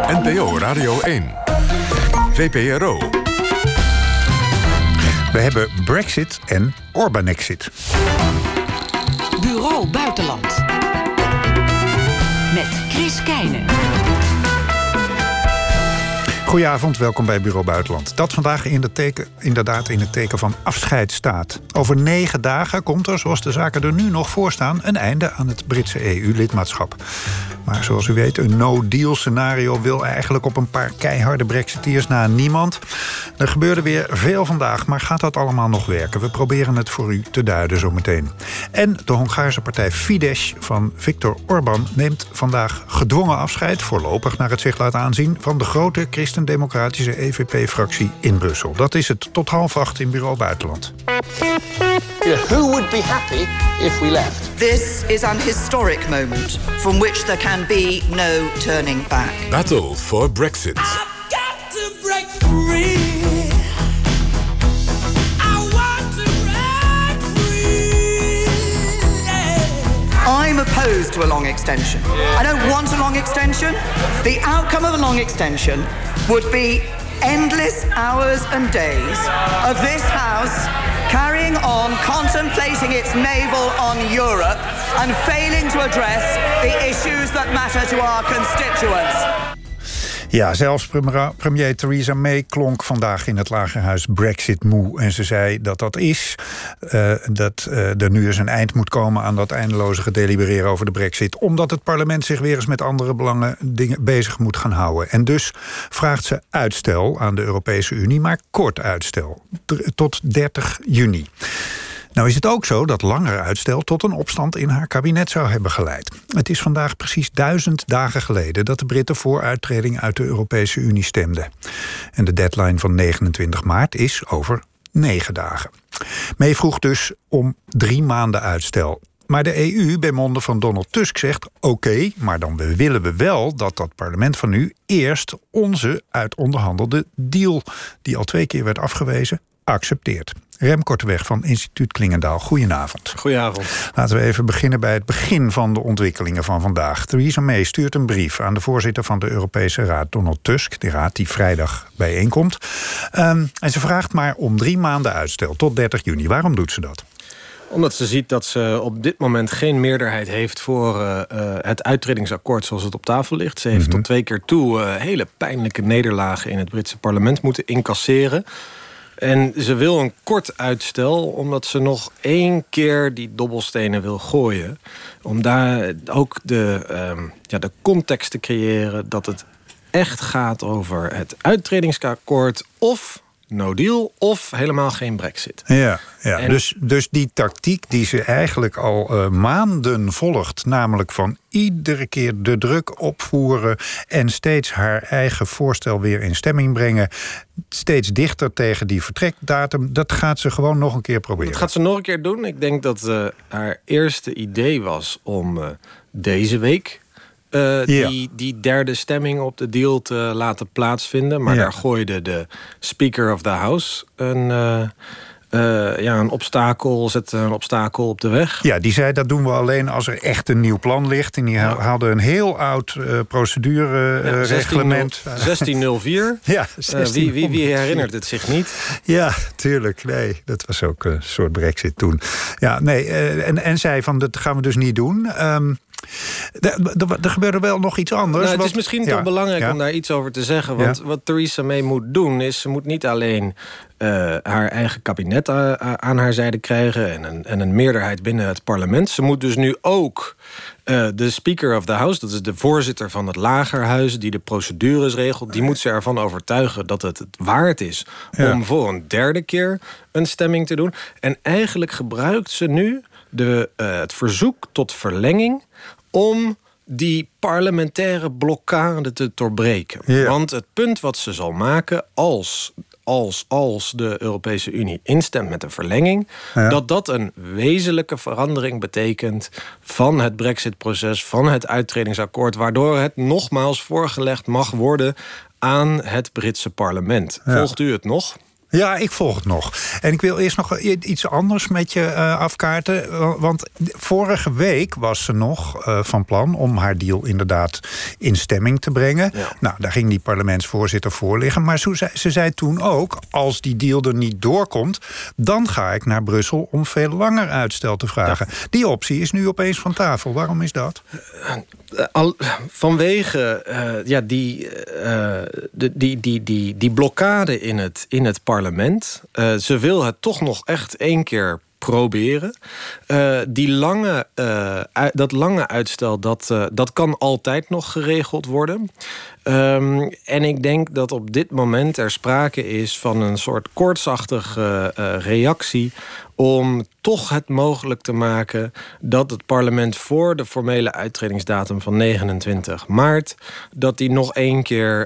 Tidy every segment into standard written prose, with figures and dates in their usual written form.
NPO Radio 1. VPRO. We hebben Brexit en Orbanexit. Bureau Buitenland. Met Chris Keijnen. Goedenavond, welkom bij Bureau Buitenland. Dat vandaag inderdaad in het teken van afscheid staat. Over 9 dagen komt er, zoals de zaken er nu nog voor staan, een einde aan het Britse EU-lidmaatschap. Maar zoals u weet, een no-deal scenario wil eigenlijk op een paar keiharde brexiteers na niemand. Er gebeurde weer veel vandaag, maar gaat dat allemaal nog werken? We proberen het voor u te duiden zometeen. En de Hongaarse partij Fidesz van Viktor Orbán neemt vandaag gedwongen afscheid, voorlopig naar het zich laat aanzien, van de grote christendemocratische EVP-fractie in Brussel. Dat is het tot 7:30 in Bureau Buitenland. Who would be happy if we left? This is an historic moment from which there can be no turning back. Battle for Brexit. I've got to break free. I want to break free. Yeah. I'm opposed to a long extension. I don't want a long extension. The outcome of a long extension would be endless hours and days of this House carrying on, contemplating its navel on Europe and failing to address the issues that matter to our constituents. Ja, zelfs premier Theresa May klonk vandaag in het Lagerhuis Brexit moe. En ze zei dat dat is, dat er nu eens een eind moet komen aan dat eindeloze gedelibereren over de Brexit, omdat het parlement zich weer eens met andere belangen dingen bezig moet gaan houden. En dus vraagt ze uitstel aan de Europese Unie, maar kort uitstel, tot 30 juni. Nou is het ook zo dat langer uitstel tot een opstand in haar kabinet zou hebben geleid. Het is vandaag precies 1000 dagen geleden dat de Britten voor uittreding uit de Europese Unie stemden. En de deadline van 29 maart is over 9 dagen. May vroeg dus om 3 maanden uitstel. Maar de EU, bij monden van Donald Tusk, zegt oké, maar dan willen we wel dat parlement van u eerst onze uitonderhandelde deal, die al 2 keer werd afgewezen, accepteert. Rem Korteweg van Instituut Klingendaal, goedenavond. Goedenavond. Laten we even beginnen bij het begin van de ontwikkelingen van vandaag. Theresa May stuurt een brief aan de voorzitter van de Europese Raad, Donald Tusk, de raad die vrijdag bijeenkomt. En ze vraagt maar om 3 maanden uitstel, tot 30 juni. Waarom doet ze dat? Omdat ze ziet dat ze op dit moment geen meerderheid heeft voor het uittredingsakkoord zoals het op tafel ligt. Ze heeft tot 2 keer toe hele pijnlijke nederlagen in het Britse parlement moeten incasseren. En ze wil een kort uitstel, omdat ze nog 1 keer die dobbelstenen wil gooien. Om daar ook de context te creëren dat het echt gaat over het uittredingsakkoord of no deal of helemaal geen Brexit. Ja. Dus die tactiek die ze eigenlijk al maanden volgt, namelijk van iedere keer de druk opvoeren en steeds haar eigen voorstel weer in stemming brengen, steeds dichter tegen die vertrekdatum, dat gaat ze gewoon nog een keer proberen. Dat gaat ze nog een keer doen. Ik denk dat haar eerste idee was om deze week die derde stemming op de deal te laten plaatsvinden. Maar daar gooide de Speaker of the House een obstakel op de weg. Ja, die zei dat doen we alleen als er echt een nieuw plan ligt. En die hadden een heel oud procedurereglement. 1604. Ja, 1604. Wie herinnert het zich niet? Ja, tuurlijk. Nee, dat was ook een soort Brexit toen. Ja, nee. En zei van, dat gaan we dus niet doen. Er gebeurde wel nog iets anders. Het is misschien toch belangrijk om daar iets over te zeggen. Want wat Theresa May moet doen is, ze moet niet alleen haar eigen kabinet aan haar zijde krijgen en een meerderheid binnen het parlement. Ze moet dus nu ook de Speaker of the House, dat is de voorzitter van het Lagerhuis die de procedures regelt, die moet ze ervan overtuigen dat het waard is om voor een 3e keer een stemming te doen. En eigenlijk gebruikt ze nu het verzoek tot verlenging om die parlementaire blokkade te doorbreken. Ja. Want het punt wat ze zal maken als de Europese Unie instemt met een verlenging, dat een wezenlijke verandering betekent van het Brexit-proces, van het uittredingsakkoord, waardoor het nogmaals voorgelegd mag worden aan het Britse parlement. Ja. Volgt u het nog? Ja, ik volg het nog. En ik wil eerst nog iets anders met je afkaarten. Want vorige week was ze nog van plan om haar deal inderdaad in stemming te brengen. Ja. Nou, daar ging die parlementsvoorzitter voor liggen. Maar ze zei toen ook, als die deal er niet doorkomt, dan ga ik naar Brussel om veel langer uitstel te vragen. Ja. Die optie is nu opeens van tafel. Waarom is dat? Vanwege die blokkade in het parlement. Ze wil het toch nog echt 1 keer proberen. Dat lange uitstel, dat kan altijd nog geregeld worden. En ik denk dat op dit moment er sprake is van een soort koortsachtige reactie om toch het mogelijk te maken dat het parlement voor de formele uittredingsdatum van 29 maart... dat die nog 1 keer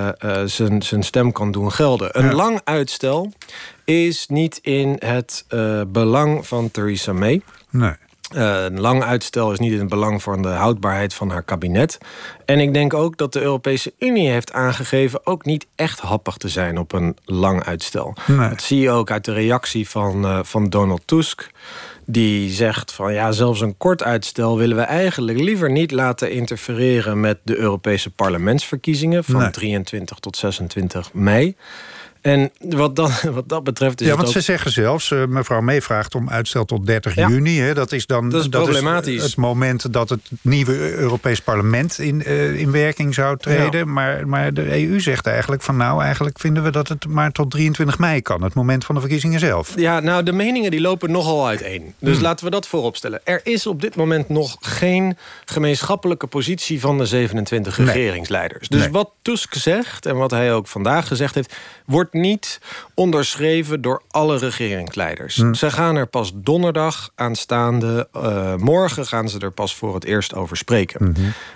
zijn stem kan doen gelden. Een lang uitstel is niet in het belang van Theresa May. Nee. Een lang uitstel is niet in het belang van de houdbaarheid van haar kabinet. En ik denk ook dat de Europese Unie heeft aangegeven ook niet echt happig te zijn op een lang uitstel. Nee. Dat zie je ook uit de reactie van Donald Tusk. Die zegt van ja, zelfs een kort uitstel willen we eigenlijk liever niet laten interfereren met de Europese parlementsverkiezingen van 23 tot 26 mei. En wat dat betreft is want ze zeggen zelfs, mevrouw May vraagt om uitstel tot 30 juni. Hè, dat is problematisch. Het moment dat het nieuwe Europees parlement in werking zou treden. Ja. Maar de EU zegt eigenlijk van eigenlijk vinden we dat het maar tot 23 mei kan. Het moment van de verkiezingen zelf. Ja, nou de meningen die lopen nogal uiteen. Dus laten we dat voorop stellen. Er is op dit moment nog geen gemeenschappelijke positie van de 27 regeringsleiders. Dus wat Tusk zegt en wat hij ook vandaag gezegd heeft, wordt niet onderschreven door alle regeringsleiders. Ze gaan er pas donderdag aanstaande, morgen gaan ze er pas voor het eerst over spreken.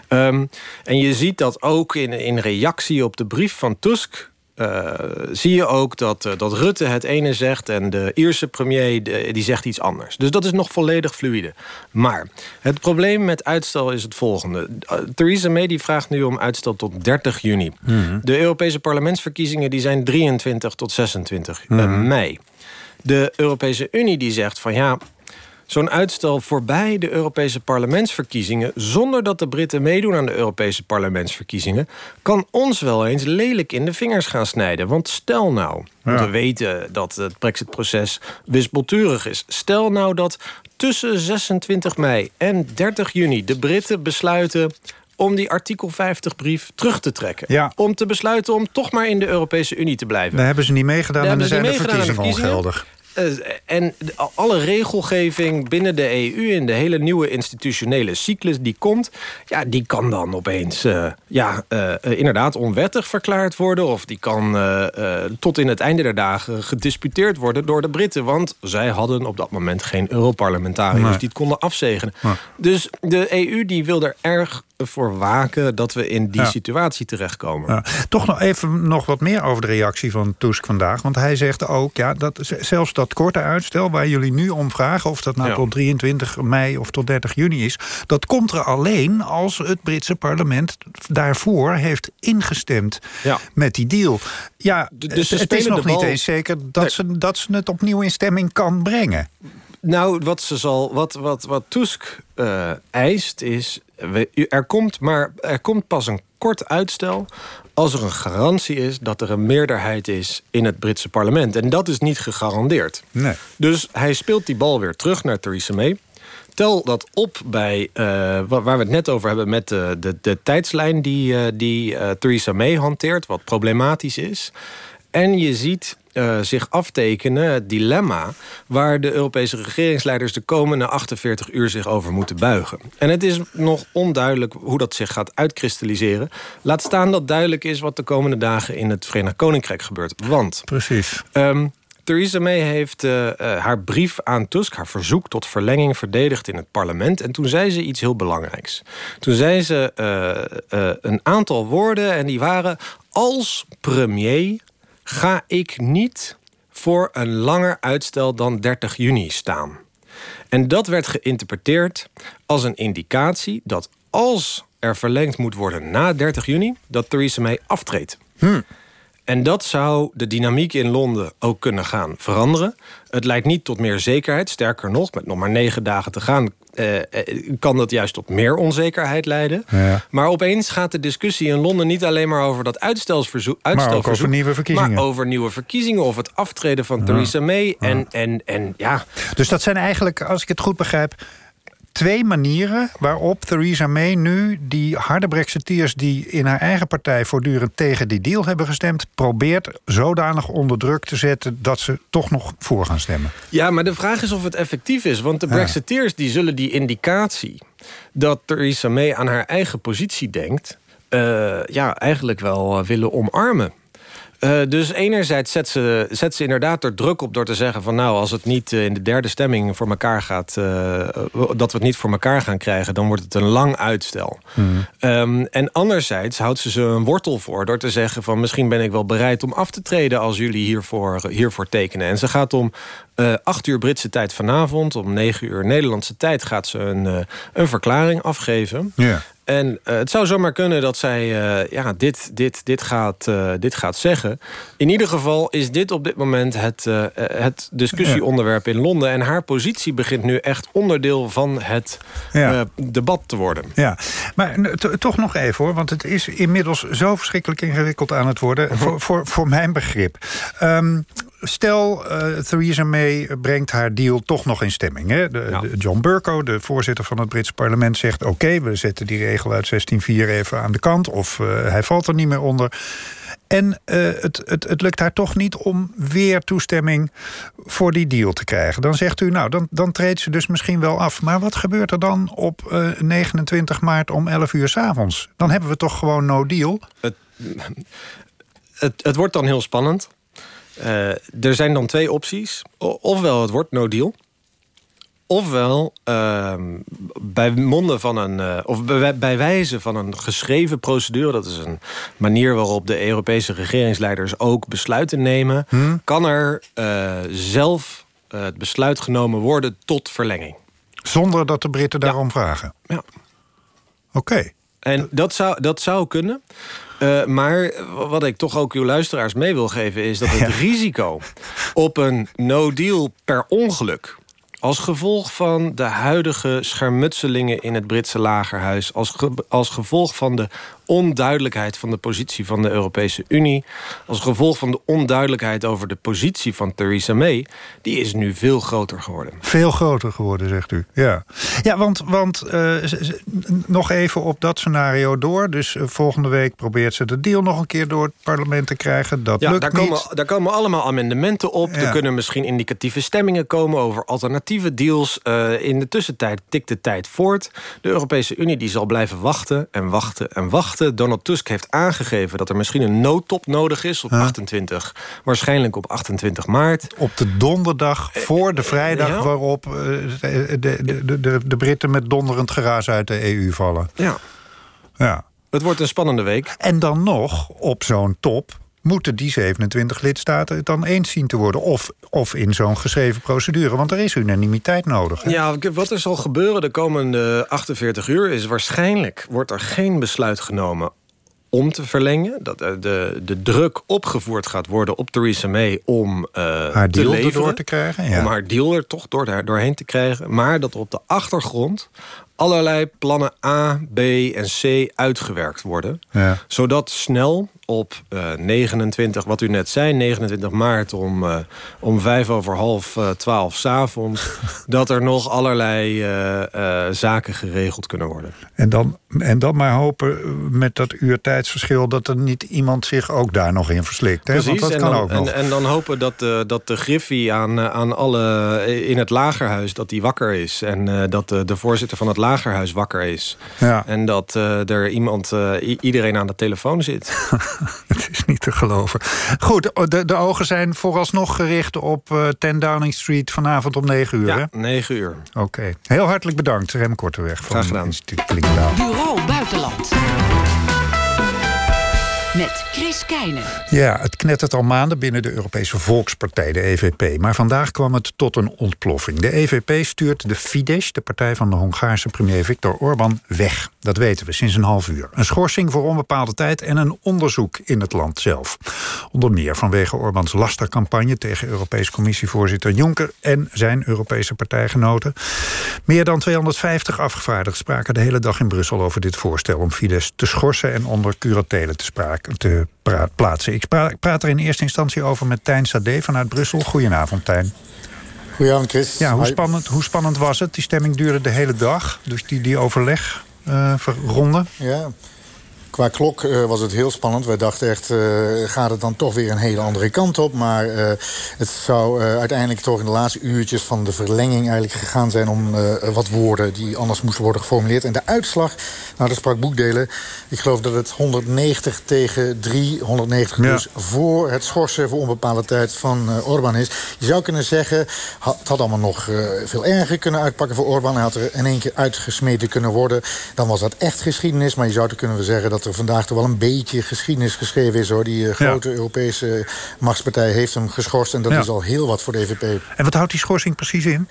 En je ziet dat ook in reactie op de brief van Tusk, zie je ook dat Rutte het ene zegt en de Ierse premier die zegt iets anders. Dus dat is nog volledig fluïde. Maar het probleem met uitstel is het volgende. Theresa May die vraagt nu om uitstel tot 30 juni. De Europese parlementsverkiezingen die zijn 23 tot 26 mei. De Europese Unie die zegt van ja, zo'n uitstel voorbij de Europese parlementsverkiezingen, zonder dat de Britten meedoen aan de Europese parlementsverkiezingen, kan ons wel eens lelijk in de vingers gaan snijden. Want stel nou, we weten dat het Brexit-proces wispelturig is. Stel nou dat tussen 26 mei en 30 juni de Britten besluiten om die artikel 50-brief terug te trekken. Ja. Om te besluiten om toch maar in de Europese Unie te blijven. Daar hebben ze niet meegedaan en dan zijn de verkiezingen ongeldig. En alle regelgeving binnen de EU en de hele nieuwe institutionele cyclus die komt, ja, die kan dan opeens inderdaad onwettig verklaard worden, of die kan tot in het einde der dagen gedisputeerd worden door de Britten, want zij hadden op dat moment geen Europarlementariërs die het konden afzegenen. Dus de EU die wil er erg voor waken dat we in die situatie terechtkomen. Ja. Toch nog even wat meer over de reactie van Tusk vandaag. Want hij zegt ook, dat zelfs dat korte uitstel waar jullie nu om vragen, of dat nou tot 23 mei of tot 30 juni is, dat komt er alleen als het Britse parlement daarvoor heeft ingestemd met die deal. Ja, dus het is nog niet eens zeker dat ze het opnieuw in stemming kan brengen. Nou, wat Tusk eist is, er komt pas een kort uitstel als er een garantie is dat er een meerderheid is in het Britse parlement. En dat is niet gegarandeerd. Nee. Dus hij speelt die bal weer terug naar Theresa May. Tel dat op bij waar we het net over hebben met de tijdslijn die Theresa May hanteert, wat problematisch is. En je ziet zich aftekenen het dilemma waar de Europese regeringsleiders de komende 48 uur zich over moeten buigen. En het is nog onduidelijk hoe dat zich gaat uitkristalliseren. Laat staan dat duidelijk is wat de komende dagen in het Verenigd Koninkrijk gebeurt. Want precies. Theresa May heeft haar brief aan Tusk, haar verzoek tot verlenging, verdedigd in het parlement. En toen zei ze iets heel belangrijks. Toen zei ze een aantal woorden en die waren: als premier ga ik niet voor een langer uitstel dan 30 juni staan. En dat werd geïnterpreteerd als een indicatie dat als er verlengd moet worden na 30 juni... dat Theresa May aftreedt. En dat zou de dynamiek in Londen ook kunnen gaan veranderen. Het leidt niet tot meer zekerheid. Sterker nog, met nog maar 9 dagen te gaan kan dat juist tot meer onzekerheid leiden. Ja. Maar opeens gaat de discussie in Londen niet alleen maar over dat uitstelverzoek, maar ook over nieuwe verkiezingen. Maar over nieuwe verkiezingen of het aftreden van Theresa May. En ja. Dus dat zijn eigenlijk, als ik het goed begrijp, 2 manieren waarop Theresa May nu die harde Brexiteers die in haar eigen partij voortdurend tegen die deal hebben gestemd, probeert zodanig onder druk te zetten dat ze toch nog voor gaan stemmen. Ja, maar de vraag is of het effectief is. Want de Brexiteers die zullen die indicatie dat Theresa May aan haar eigen positie denkt, eigenlijk wel willen omarmen. Dus enerzijds zet ze inderdaad er druk op door te zeggen van nou, als het niet in de 3e stemming voor elkaar gaat, dat we het niet voor elkaar gaan krijgen, dan wordt het een lang uitstel. En anderzijds houdt ze een wortel voor door te zeggen van misschien ben ik wel bereid om af te treden als jullie hiervoor tekenen. En ze gaat om 8 uur Britse tijd vanavond, om 9 uur Nederlandse tijd gaat ze een verklaring afgeven. Ja. En het zou zomaar kunnen dat zij dit gaat zeggen. In ieder geval is dit op dit moment het discussieonderwerp in Londen. En haar positie begint nu echt onderdeel van het debat te worden. Ja, maar toch nog even hoor. Want het is inmiddels zo verschrikkelijk ingewikkeld aan het worden. Voor mijn begrip. Stel, Theresa May brengt haar deal toch nog in stemming. Hè? John Bercow, de voorzitter van het Britse parlement, zegt oké, we zetten die regel uit 16.4 even aan de kant. Of hij valt er niet meer onder. En het lukt haar toch niet om weer toestemming voor die deal te krijgen. Dan zegt u, nou, dan treedt ze dus misschien wel af. Maar wat gebeurt er dan op 29 maart om 11 uur 's avonds? Dan hebben we toch gewoon no deal? Het wordt dan heel spannend. Er zijn dan 2 opties. Ofwel het wordt no deal. Ofwel bij wijze van een geschreven procedure, dat is een manier waarop de Europese regeringsleiders ook besluiten nemen, kan er zelf het besluit genomen worden tot verlenging. Zonder dat de Britten daarom vragen? Ja. Oké. En dat zou kunnen. Maar wat ik toch ook uw luisteraars mee wil geven is dat het risico op een no-deal per ongeluk, als gevolg van de huidige schermutselingen in het Britse lagerhuis, als gevolg van de onduidelijkheid van de positie van de Europese Unie, als gevolg van de onduidelijkheid over de positie van Theresa May, die is nu veel groter geworden. Veel groter geworden, zegt u. Ja, want nog even op dat scenario door. Dus volgende week probeert ze de deal nog een keer door het parlement te krijgen. Dat lukt niet. Daar komen allemaal amendementen op. Ja. Er kunnen misschien indicatieve stemmingen komen over alternatieve deals. In de tussentijd tikt de tijd voort. De Europese Unie die zal blijven wachten en wachten en wachten. Donald Tusk heeft aangegeven dat er misschien een noodtop nodig is op 28. Waarschijnlijk op 28 maart. Op de donderdag voor de vrijdag waarop de Britten met donderend geraas uit de EU vallen. Ja. Het wordt een spannende week. En dan nog, op zo'n top moeten die 27 lidstaten het dan eens zien te worden. Of in zo'n geschreven procedure. Want er is unanimiteit nodig. Hè? Ja, wat er zal gebeuren de komende 48 uur is waarschijnlijk wordt er geen besluit genomen om te verlengen. Dat de druk opgevoerd gaat worden op Theresa May om haar deal erdoor te krijgen. Ja. Om haar deal er toch doorheen te krijgen. Maar dat op de achtergrond allerlei plannen A, B en C uitgewerkt worden. Ja. Zodat snel op 29, wat u net zei, 29 maart om 11:55 s'avonds, dat er nog allerlei zaken geregeld kunnen worden. En dan maar hopen met dat uurtijdsverschil dat er niet iemand zich ook daar nog in verslikt. Hè? Precies, want dat kan ook nog. En dan hopen dat de griffie aan alle in het lagerhuis dat die wakker is. En dat de voorzitter van het lagerhuis wakker is. Ja. En dat er iedereen aan de telefoon zit. Het is niet te geloven. Goed, de ogen zijn vooralsnog gericht op 10 Downing Street vanavond om 9 uur. Ja, hè? 9 uur. Oké. Heel hartelijk bedankt, Rem Korteweg van het Instituut Klingendaal. Bureau Buitenland. met Chris Keijnen. Ja, het knettert al maanden binnen de Europese Volkspartij, de EVP. Maar vandaag kwam het tot een ontploffing. De EVP stuurt de Fidesz, de partij van de Hongaarse premier Viktor Orbán, weg. Dat weten we sinds een half uur. Een schorsing voor onbepaalde tijd en een onderzoek in het land zelf. Onder meer vanwege Orbáns lastercampagne tegen Europese Commissievoorzitter Juncker en zijn Europese partijgenoten. Meer dan 250 afgevaardigden spraken de hele dag in Brussel over dit voorstel om Fidesz te schorsen en onder curatele te plaatsen. Ik praat er in eerste instantie over met Tijn Sade vanuit Brussel. Goedenavond, Tijn. Goedenavond, Chris. Ja, hoe spannend was het? Die stemming duurde de hele dag, dus die overlegronde. Ja. Qua klok was het heel spannend. Wij dachten echt, gaat het dan toch weer een hele andere kant op. Maar het zou uiteindelijk toch in de laatste uurtjes van de verlenging eigenlijk gegaan zijn om wat woorden die anders moesten worden geformuleerd. En de uitslag, nou dat sprak boekdelen. Ik geloof dat het 190 tegen 3, 190 dus voor het schorsen voor onbepaalde tijd van Orbán is. Je zou kunnen zeggen, het had allemaal nog veel erger kunnen uitpakken voor Orbán. Hij had er in één keer uitgesmeten kunnen worden. Dan was dat echt geschiedenis. Maar je zou kunnen zeggen dat er vandaag toch wel een beetje geschiedenis geschreven is, hoor. Die grote Europese machtspartij heeft hem geschorst. En dat is al heel wat voor de EVP. En wat houdt die schorsing precies in?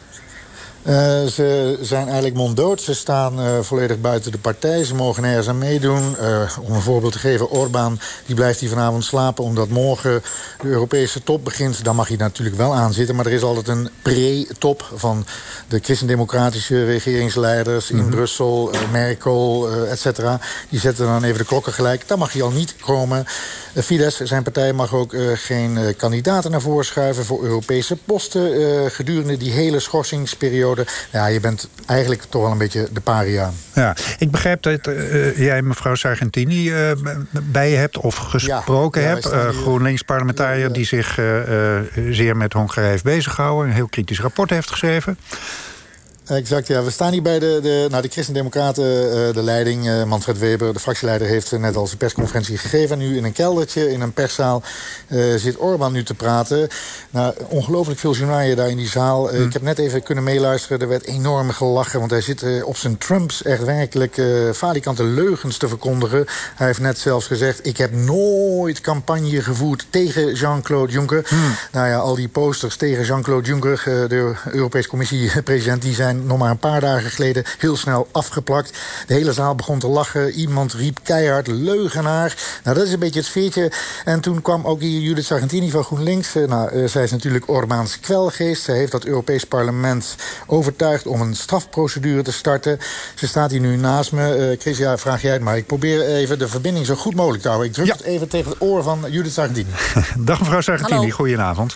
Ze zijn eigenlijk monddood. Ze staan volledig buiten de partij. Ze mogen nergens aan meedoen. Om een voorbeeld te geven, Orbán die blijft hier vanavond slapen omdat morgen de Europese top begint. Dan mag hij natuurlijk wel aanzitten. Maar er is altijd een pre-top van de christendemocratische regeringsleiders in Brussel, Merkel, et cetera. Die zetten dan even de klokken gelijk. Daar mag hij al niet komen. Fidesz, zijn partij, mag ook geen kandidaten naar voren schuiven voor Europese posten gedurende die hele schorsingsperiode. Ja, je bent eigenlijk toch wel een beetje de paria. Ja, ik begrijp dat jij mevrouw Sargentini bij je hebt of gesproken hebt. GroenLinks-parlementariër die zich zeer met Hongarije heeft bezighouden. Een heel kritisch rapport heeft geschreven. Exact, ja. We staan hier bij de Christen-Democraten, de leiding. Manfred Weber, de fractieleider, heeft net al zijn persconferentie gegeven. En nu in een keldertje, in een perszaal, zit Orbán nu te praten. Nou, ongelooflijk veel journaliën daar in die zaal. Ik heb net even kunnen meeluisteren. Er werd enorm gelachen, want hij zit op zijn Trumps echt werkelijk falikante leugens te verkondigen. Hij heeft net zelfs gezegd, ik heb nooit campagne gevoerd tegen Jean-Claude Juncker. Nou ja, al die posters tegen Jean-Claude Juncker, de Europese Commissie-president, die zijn nog maar een paar dagen geleden heel snel afgeplakt. De hele zaal begon te lachen. Iemand riep keihard leugenaar. Nou, dat is een beetje het sfeertje. En toen kwam ook hier Judith Sargentini van GroenLinks. Zij is natuurlijk Orbáns kwelgeest. Zij heeft dat Europees Parlement overtuigd om een strafprocedure te starten. Ze staat hier nu naast me. Chris, ja, vraag jij het maar. Ik probeer even de verbinding zo goed mogelijk te houden. Ik druk het even tegen het oor van Judith Sargentini. Dag mevrouw Sargentini, hallo. Goedenavond.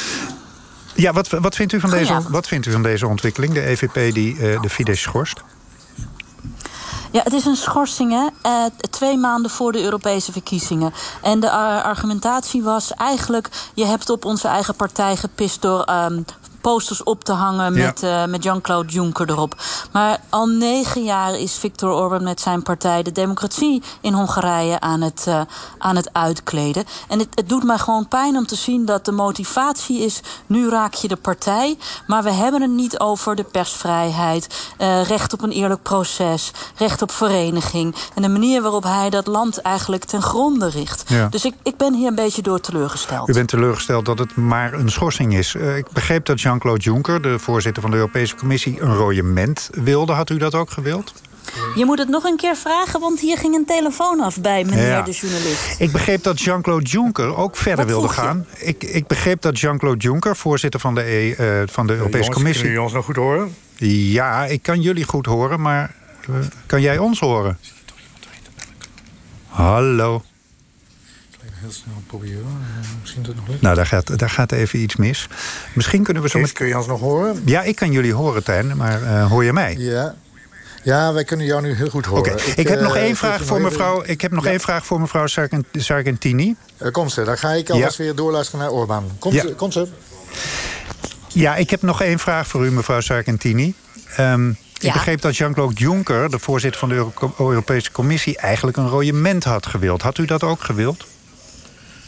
Ja, wat vindt u van deze ontwikkeling, de EVP die de Fidesz schorst? Ja, het is een schorsing, hè? 2 maanden voor de Europese verkiezingen. En de argumentatie was eigenlijk, je hebt op onze eigen partij gepist door posters op te hangen met Jean-Claude Juncker erop. Maar al 9 jaar is Viktor Orbán met zijn partij de democratie in Hongarije aan het uitkleden. En het doet mij gewoon pijn om te zien dat de motivatie is, nu raak je de partij, maar we hebben het niet over de persvrijheid, recht op een eerlijk proces, recht op vereniging en de manier waarop hij dat land eigenlijk ten gronde richt. Ja. Dus ik ben hier een beetje door teleurgesteld. U bent teleurgesteld dat het maar een schorsing is. Ik begreep dat Jean-Claude Juncker, de voorzitter van de Europese Commissie, een royement wilde. Had u dat ook gewild? Je moet het nog een keer vragen, want hier ging een telefoon af bij meneer de journalist. Ik begreep dat Jean-Claude Juncker ook verder wilde gaan. Ik begreep dat Jean-Claude Juncker, voorzitter van de Europese Commissie... Kunnen jullie ons nog goed horen? Ja, ik kan jullie goed horen, maar kan jij ons horen? Hallo. Heel snel proberen. Misschien dat nog lukt. Nou, daar gaat even iets mis. Misschien kunnen we zo... Kun je ons nog horen? Ja, ik kan jullie horen, Tijn, maar hoor je mij? Ja, wij kunnen jou nu heel goed horen. Okay. Ik heb nog één vraag voor mevrouw. Ik heb nog één vraag voor mevrouw Sargentini. Kom ze, dan ga ik alvast weer doorluisteren naar Orbán. Kom ze. Ja, ik heb nog één vraag voor u, mevrouw Sargentini. Ik begreep dat Jean-Claude Juncker, de voorzitter van de Europese Commissie, eigenlijk een royement had gewild. Had u dat ook gewild?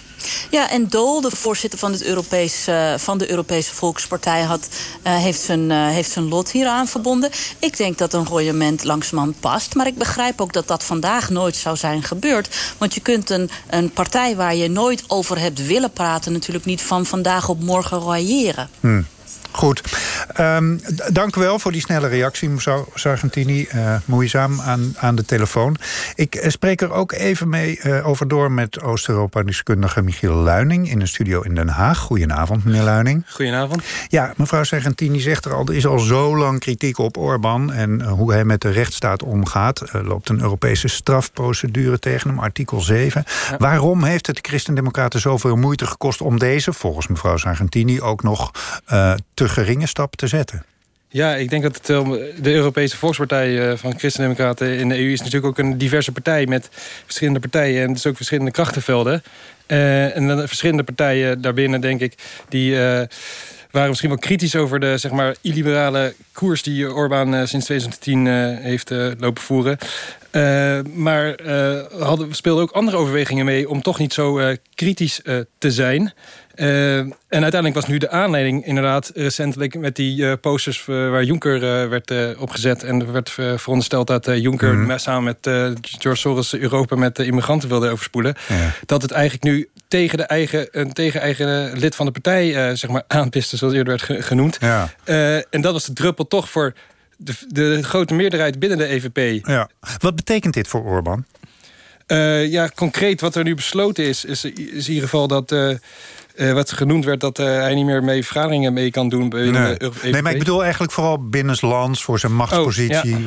Ja, en Dol, de voorzitter van de Europese Volkspartij, heeft zijn lot hieraan verbonden. Ik denk dat een royement langzamerhand past. Maar ik begrijp ook dat vandaag nooit zou zijn gebeurd. Want je kunt een partij waar je nooit over hebt willen praten natuurlijk niet van vandaag op morgen royeren. Goed. Dank u wel voor die snelle reactie, mevrouw Sargentini. Moeizaam aan de telefoon. Ik spreek er ook even mee over door met Oost-Europa-deskundige Michiel Luining in een studio in Den Haag. Goedenavond, meneer Luining. Goedenavond. Ja, mevrouw Sargentini zegt er is al zo lang kritiek op Orbán en hoe hij met de rechtsstaat omgaat. Loopt een Europese strafprocedure tegen hem, artikel 7. Ja. Waarom heeft het de Christen-Democraten zoveel moeite gekost om deze, volgens mevrouw Sargentini, ook nog te geringe stap te zetten? Ja, ik denk dat de Europese Volkspartij van Christen-Democraten in de EU is natuurlijk ook een diverse partij met verschillende partijen en dus ook verschillende krachtenvelden. En dan verschillende partijen daarbinnen, denk ik, die waren misschien wel kritisch over de, zeg maar, illiberale koers die Orbán sinds 2010 heeft lopen voeren. Maar speelden ook andere overwegingen mee om toch niet zo kritisch te zijn. En uiteindelijk was nu de aanleiding inderdaad recentelijk met die posters waar Juncker werd opgezet. En er werd verondersteld dat Juncker samen met George Soros Europa met immigranten wilde overspoelen. Ja. Dat het eigenlijk nu tegen eigen lid van de partij zeg maar aanpiste, zoals eerder werd genoemd. Ja. En dat was de druppel toch voor de grote meerderheid binnen de EVP. Ja. Wat betekent dit voor Orbán? Ja, concreet wat er nu besloten is in ieder geval dat wat genoemd werd, dat hij niet meer mee vergaderingen mee kan doen binnen de EVP. Nee, maar ik bedoel eigenlijk vooral binnenlands voor zijn machtspositie.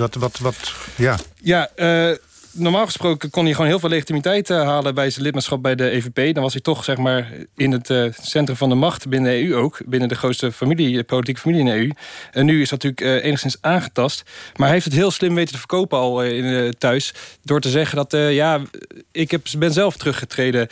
Ja. Normaal gesproken kon hij gewoon heel veel legitimiteit halen bij zijn lidmaatschap bij de EVP. Dan was hij toch, zeg maar, in het centrum van de macht binnen de EU ook. Binnen de grootste politieke familie in de EU. En nu is dat natuurlijk enigszins aangetast. Maar hij heeft het heel slim weten te verkopen al thuis. Door te zeggen dat, ik ben zelf teruggetreden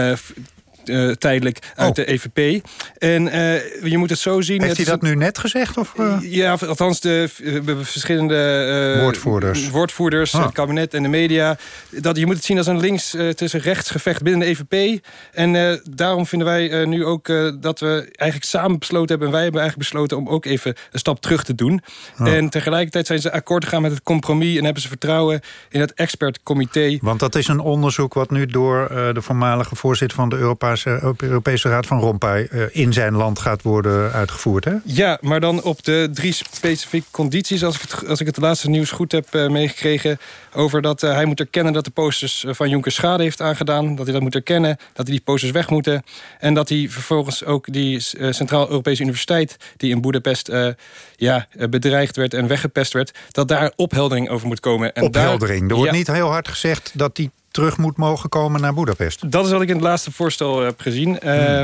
tijdelijk uit de EVP. En je moet het zo zien. Heeft hij dat nu net gezegd? Of? Ja, althans de verschillende woordvoerders, het kabinet en de media. Je moet het zien als een links-tussen-rechts gevecht binnen de EVP. En daarom vinden wij nu ook dat we eigenlijk samen besloten hebben, en wij hebben eigenlijk besloten om ook even een stap terug te doen. En tegelijkertijd zijn ze akkoord gegaan met het compromis en hebben ze vertrouwen in het expertcomité. Want dat is een onderzoek wat nu door de voormalige voorzitter van de Europese Raad van Rompuy in zijn land gaat worden uitgevoerd, hè? Ja, maar dan op de 3 specifieke condities, als ik het laatste nieuws goed heb meegekregen, over dat hij moet erkennen dat de posters van Juncker schade heeft aangedaan, dat hij dat moet erkennen, dat die posters weg moeten, en dat hij vervolgens ook die Centraal-Europese Universiteit, die in Boedapest bedreigd werd en weggepest werd, dat daar opheldering over moet komen. En opheldering? Er wordt niet heel hard gezegd dat die terug moet mogen komen naar Boedapest. Dat is wat ik in het laatste voorstel heb gezien.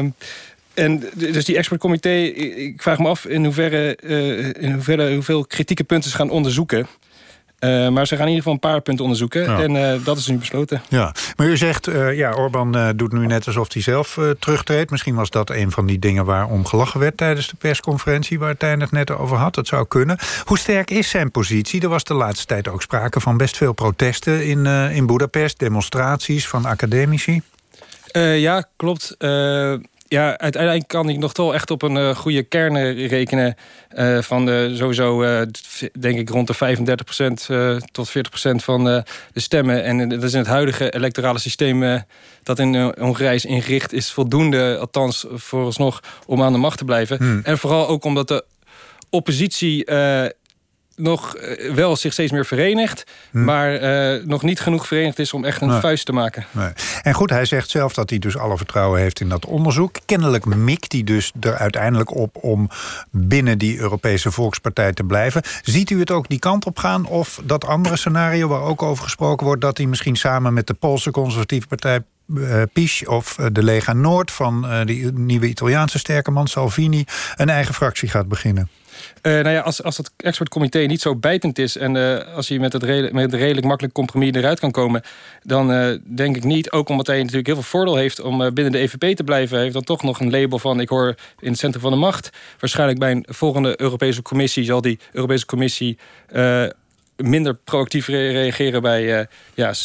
En dus die expertcomité, ik vraag me af in hoeverre hoeveel kritieke punten ze gaan onderzoeken. Maar ze gaan in ieder geval een paar punten onderzoeken. Ja. En dat is nu besloten. Ja, maar u zegt, Orbán doet nu net alsof hij zelf terugtreedt. Misschien was dat een van die dingen waarom gelachen werd tijdens de persconferentie waar Tijn het net over had. Dat zou kunnen. Hoe sterk is zijn positie? Er was de laatste tijd ook sprake van best veel protesten in Boedapest. Demonstraties van academici. Ja, klopt. Ja, uiteindelijk kan ik nog toch echt op een goede kern rekenen van sowieso, denk ik, rond de 35% tot 40% van de stemmen. En dat is in het huidige electorale systeem dat in Hongarije is ingericht, is voldoende, althans vooralsnog, om aan de macht te blijven. En vooral ook omdat de oppositie nog wel zich steeds meer verenigt, maar nog niet genoeg verenigd is om echt een vuist te maken. Nee. En goed, hij zegt zelf dat hij dus alle vertrouwen heeft in dat onderzoek. Kennelijk mikt hij dus er uiteindelijk op om binnen die Europese Volkspartij te blijven. Ziet u het ook die kant op gaan? Of dat andere scenario waar ook over gesproken wordt, dat hij misschien samen met de Poolse conservatieve partij PiS of de Lega Noord van die nieuwe Italiaanse sterke man Salvini een eigen fractie gaat beginnen? Als het expertcomité niet zo bijtend is en als hij met een redelijk makkelijk compromis eruit kan komen, dan denk ik niet, ook omdat hij natuurlijk heel veel voordeel heeft om binnen de EVP te blijven, heeft dan toch nog een label van ik hoor in het centrum van de macht. Waarschijnlijk bij een volgende Europese Commissie zal die Europese Commissie minder proactief reageren bij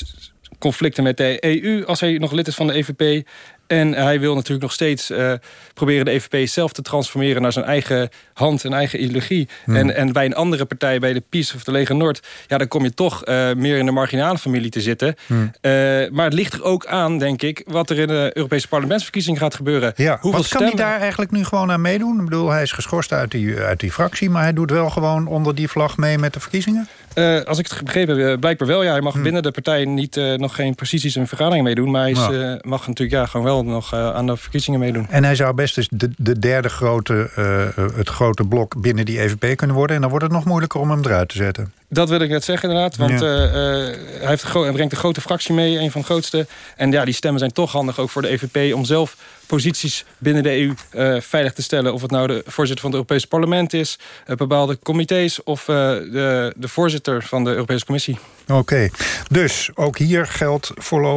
conflicten met de EU als hij nog lid is van de EVP. En hij wil natuurlijk nog steeds proberen de EVP zelf te transformeren naar zijn eigen hand en eigen ideologie. En bij een andere partij, bij de PiS of de Lega Noord, ja, dan kom je toch meer in de marginale familie te zitten. Maar het ligt er ook aan, denk ik, wat er in de Europese parlementsverkiezing gaat gebeuren. Ja, wat kan hij daar eigenlijk nu gewoon aan meedoen? Ik bedoel, hij is geschorst uit die fractie, maar hij doet wel gewoon onder die vlag mee met de verkiezingen? Als ik het begrepen heb, blijkbaar wel. Ja, hij mag binnen de partij nog geen precisies en vergaderingen meedoen. Maar hij mag natuurlijk gewoon wel nog aan de verkiezingen meedoen. En hij zou best dus de derde het grote blok binnen die EVP kunnen worden. En dan wordt het nog moeilijker om hem eruit te zetten. Dat wil ik net zeggen inderdaad. Want hij brengt een grote fractie mee, een van de grootste. En ja, die stemmen zijn toch handig ook voor de EVP om zelf posities binnen de EU veilig te stellen. Of het nou de voorzitter van het Europese parlement is, bepaalde comité's of de voorzitter van de Europese Commissie. Oké, dus ook hier geldt voorlopig